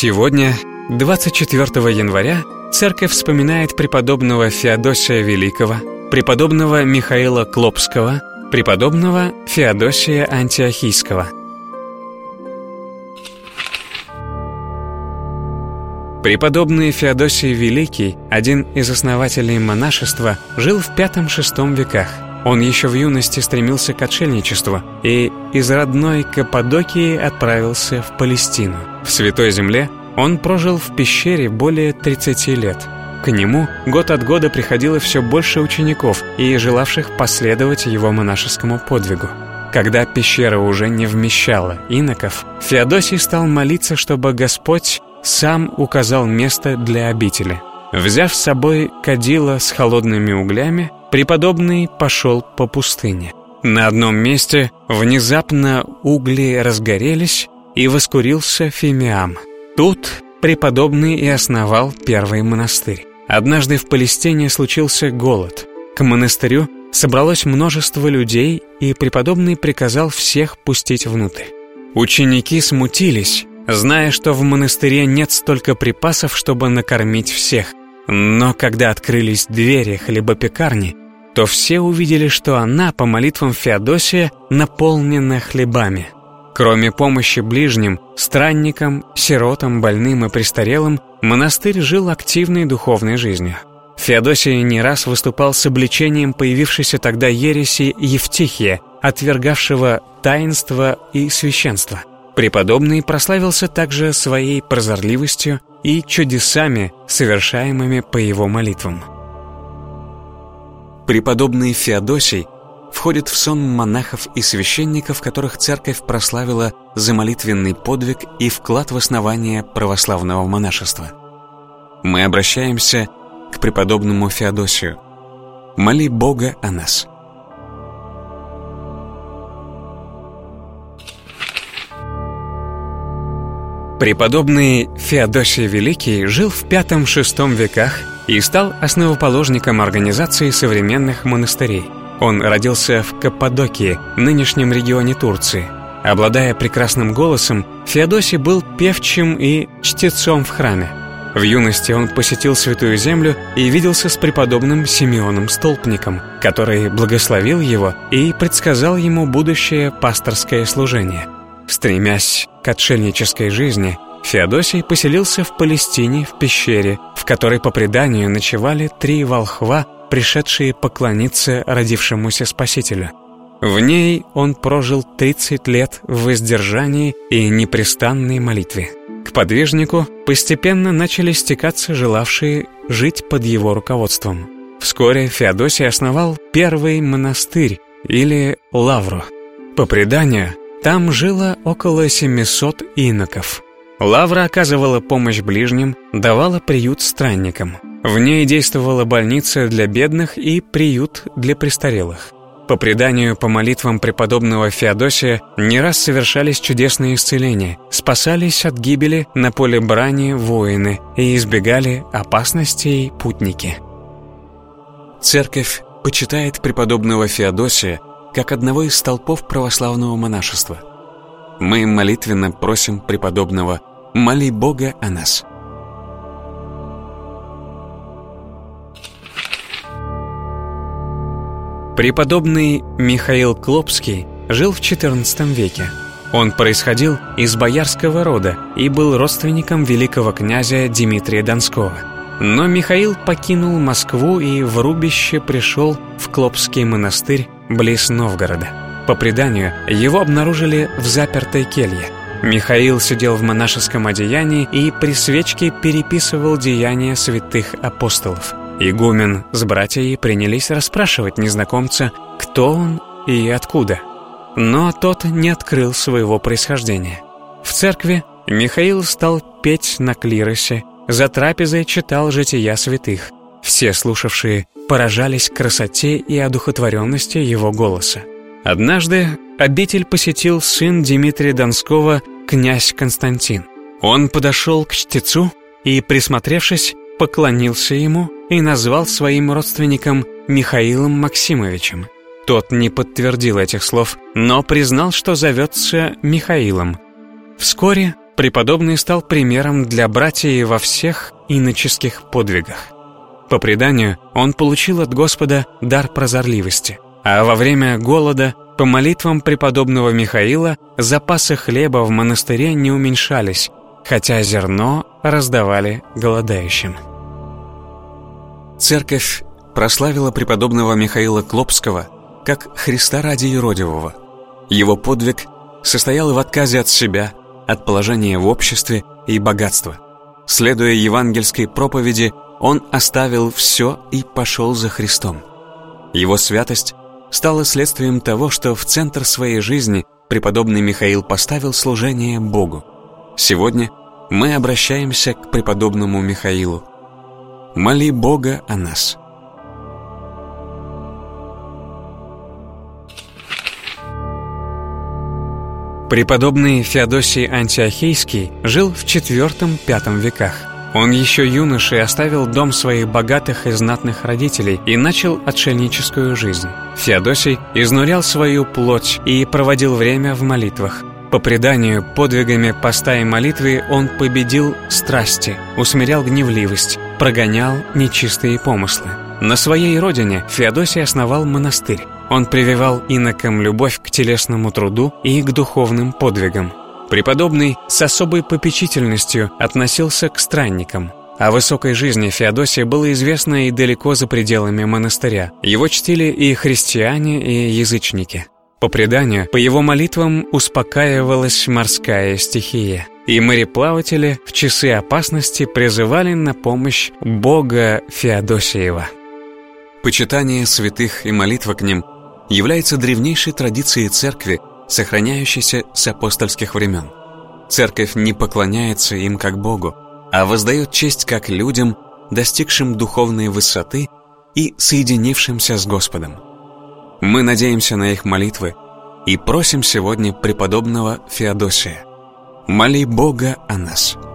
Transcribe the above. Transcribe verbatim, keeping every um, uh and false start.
Сегодня, двадцать четвёртого января, церковь вспоминает преподобного Феодосия Великого, преподобного Михаила Клопского, преподобного Феодосия Антиохийского. Преподобный Феодосий Великий, один из основателей монашества, жил в пятом-шестом веках. Он еще в юности стремился к отшельничеству и из родной Каппадокии отправился в Палестину. В Святой Земле он прожил в пещере более тридцати лет. К нему год от года приходило все больше учеников и желавших последовать его монашескому подвигу. Когда пещера уже не вмещала иноков, Феодосий стал молиться, чтобы Господь сам указал место для обители. Взяв с собой кадило с холодными углями, преподобный пошел по пустыне. На одном месте внезапно угли разгорелись, и воскурился фимиам. Тут преподобный и основал первый монастырь. Однажды в Палестине случился голод. К монастырю собралось множество людей, и преподобный приказал всех пустить внутрь. Ученики смутились, зная, что в монастыре нет столько припасов, чтобы накормить всех. Но когда открылись двери хлебопекарни, то все увидели, что она, по молитвам Феодосия, наполнена хлебами. Кроме помощи ближним, странникам, сиротам, больным и престарелым, монастырь жил активной духовной жизнью. Феодосий не раз выступал с обличением появившейся тогда ереси Евтихия, отвергавшего таинство и священство. Преподобный прославился также своей прозорливостью и чудесами, совершаемыми по его молитвам. Преподобный Феодосий входит в сон монахов и священников, которых церковь прославила за молитвенный подвиг и вклад в основание православного монашества. Мы обращаемся к преподобному Феодосию. Моли Бога о нас. Преподобный Феодосий Великий жил в пятом-шестом веках и стал основоположником организации современных монастырей. Он родился в Каппадокии, нынешнем регионе Турции. Обладая прекрасным голосом, Феодосий был певчим и чтецом в храме. В юности он посетил Святую Землю и виделся с преподобным Симеоном Столпником, который благословил его и предсказал ему будущее пасторское служение. Стремясь к отшельнической жизни, Феодосий поселился в Палестине в пещере, в которой по преданию ночевали три волхва, пришедшие поклониться родившемуся Спасителю. В ней он прожил тридцать лет в воздержании и непрестанной молитве. К подвижнику постепенно начали стекаться желавшие жить под его руководством. Вскоре Феодосий основал первый монастырь, или лавру. По преданию, там жило около семисот иноков. Лавра оказывала помощь ближним, давала приют странникам. В ней действовала больница для бедных и приют для престарелых. По преданию, по молитвам преподобного Феодосия не раз совершались чудесные исцеления, спасались от гибели на поле брани воины и избегали опасностей путники. Церковь почитает преподобного Феодосия как одного из столпов православного монашества. Мы молитвенно просим преподобного: моли Бога о нас. Преподобный Михаил Клопский жил в четырнадцатом веке. Он происходил из боярского рода и был родственником великого князя Дмитрия Донского. Но Михаил покинул Москву и в рубище пришел в Клопский монастырь близ Новгорода. По преданию, его обнаружили в запертой келье. Михаил сидел в монашеском одеянии и при свечке переписывал деяния святых апостолов. Игумен с братьями принялись расспрашивать незнакомца, кто он и откуда. Но тот не открыл своего происхождения. В церкви Михаил стал петь на клиросе, за трапезой читал жития святых. Все слушавшие поражались красоте и одухотворенности его голоса. Однажды обитель посетил сын Дмитрия Донского, князь Константин. Он подошел к чтецу и, присмотревшись, поклонился ему и назвал своим родственником Михаилом Максимовичем. Тот не подтвердил этих слов, но признал, что зовется Михаилом. Вскоре преподобный стал примером для братьев во всех иноческих подвигах. По преданию, он получил от Господа дар прозорливости, а во время голода, по молитвам преподобного Михаила, запасы хлеба в монастыре не уменьшались, хотя зерно раздавали голодающим. Церковь прославила преподобного Михаила Клопского как Христа ради юродивого. Его подвиг состоял в отказе от себя, от положения в обществе и богатства. Следуя евангельской проповеди, он оставил все и пошел за Христом. Его святость стала следствием того, что в центр своей жизни преподобный Михаил поставил служение Богу. Сегодня мы обращаемся к преподобному Михаилу. Моли Бога о нас. Преподобный Феодосий Антиохийский жил в четвёртом-пятом веках. Он еще юношей оставил дом своих богатых и знатных родителей и начал отшельническую жизнь. Феодосий изнурял свою плоть и проводил время в молитвах. По преданию, подвигами поста и молитвы он победил страсти, усмирял гневливость, прогонял нечистые помыслы. На своей родине Феодосий основал монастырь. Он прививал инокам любовь к телесному труду и к духовным подвигам. Преподобный с особой попечительностью относился к странникам. О высокой жизни Феодосия было известно и далеко за пределами монастыря. Его чтили и христиане, и язычники. По преданию, по его молитвам успокаивалась морская стихия, и мореплаватели в часы опасности призывали на помощь Бога Феодосиева. Почитание святых и молитва к ним является древнейшей традицией церкви, сохраняющейся с апостольских времен. Церковь не поклоняется им как Богу, а воздает честь как людям, достигшим духовной высоты и соединившимся с Господом. Мы надеемся на их молитвы и просим сегодня преподобного Феодосия: моли Бога о нас.